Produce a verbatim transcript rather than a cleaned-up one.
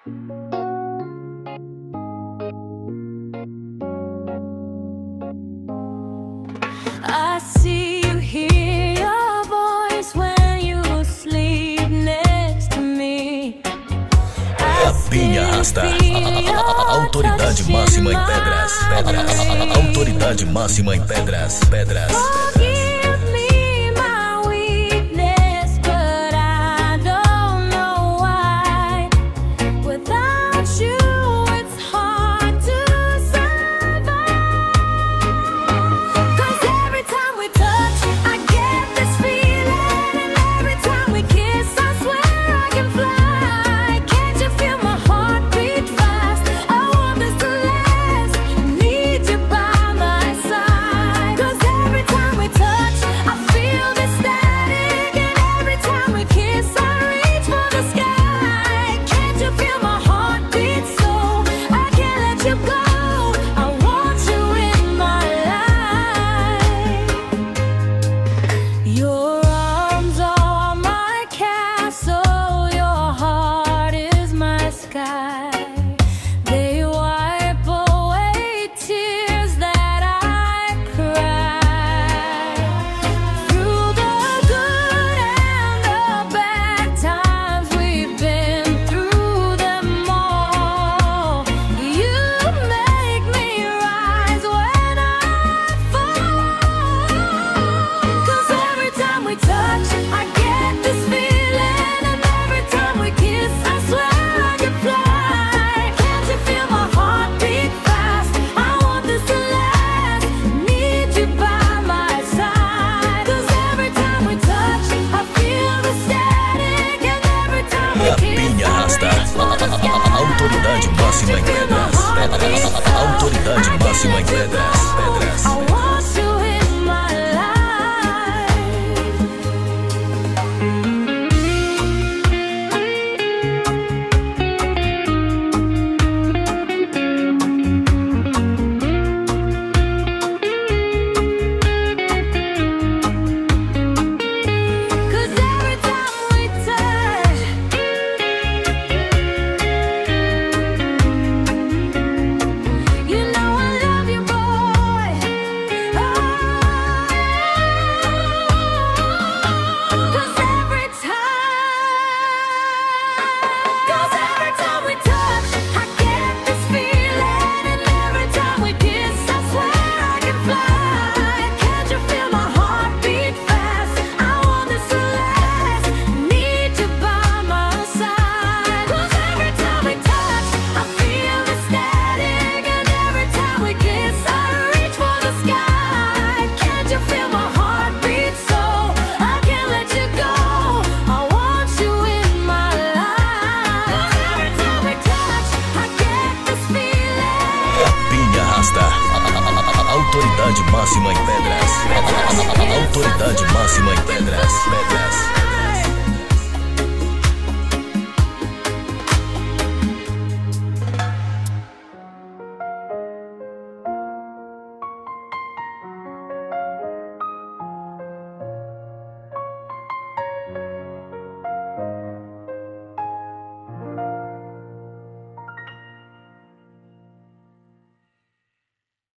I see you hear your voice when you sleep next to me. Rapinha Rasta, autoridade máxima em pedras, pedras, autoridade máxima em pedras, pedras. Forgive me my weakness, but I don't know why. Without you, it's hard to survive. 'Cause every time we touch, I get this feeling, and every time we kiss, I swear I can fly. Can't you feel my heart beat fast? I want this to last. Need you by my side. 'Cause every time we touch, I feel this static, and every time we kiss, I reach for the sky. Can't you feel my heart beat so I can't let you go? I want you in my life. Your arms are my castle, your heart is my sky. They wipe away tears that I cry. Through the good and the bad times, we've been through them all. You make me rise when I fall. 'Cause every time we touch, I get this feeling, and every time we kiss, I swear I can fly. Can't you feel my heart beat fast? I want this to last. Need you by my side. 'Cause every time we touch, I feel the static, and every time we kiss, Rapinha I Rasta, reach for the sky. autoridade máxima em pedras, pedras, autoridade máxima em pedras, pedras. I want you in my life. Cause every time we touch, you know I love you, boy. Oh, 'cause every time, 'cause every time we touch, I get this feeling, and every time we kiss, I swear I can fly. Can't you feel my heart beat fast? I want this to last. Need you by my side. 'Cause every time we touch, I feel the static, and every time we kiss, I reach for the sky. Can't you feel my heart beat so I can't let you go? I want you in my life. 'Cause every time we touch, I get this feeling. Rapinha Rasta, autoridade máxima em pedras, pedras, autoridade máxima em pedras.